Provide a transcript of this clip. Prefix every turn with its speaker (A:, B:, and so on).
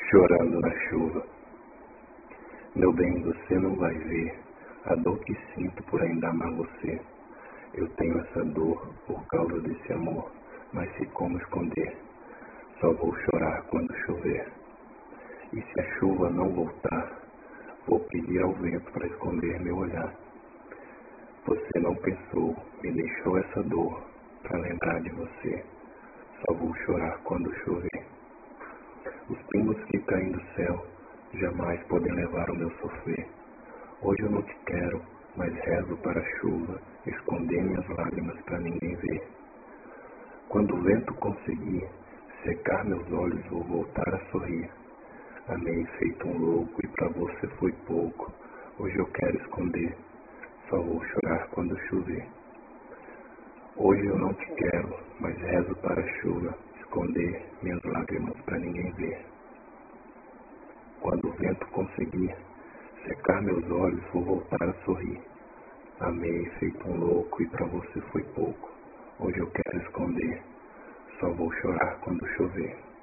A: Chorando na chuva. Meu bem, você não vai ver a dor que sinto por ainda amar você. Eu tenho essa dor por causa desse amor, mas sei como esconder. Só vou chorar quando chover. E se a chuva não voltar, vou pedir ao vento para esconder meu olhar. Você não pensou, me deixou essa dor para lembrar de você. Só vou chorar quando chover. Os pingos que caem do céu jamais podem levar o meu sofrer. Hoje eu não te quero, mas rezo para a chuva esconder minhas lágrimas para ninguém ver. Quando o vento conseguir secar meus olhos, vou voltar a sorrir. Amei feito um louco e pra você foi pouco. Hoje eu quero esconder, só vou chorar quando chover. Hoje eu não te quero, mas rezo para a chuva esconder minhas lágrimas para ninguém ver. Quando o vento conseguir secar meus olhos, vou voltar a sorrir. Amei feito um louco e pra você foi pouco. Hoje eu quero esconder, só vou chorar quando chover.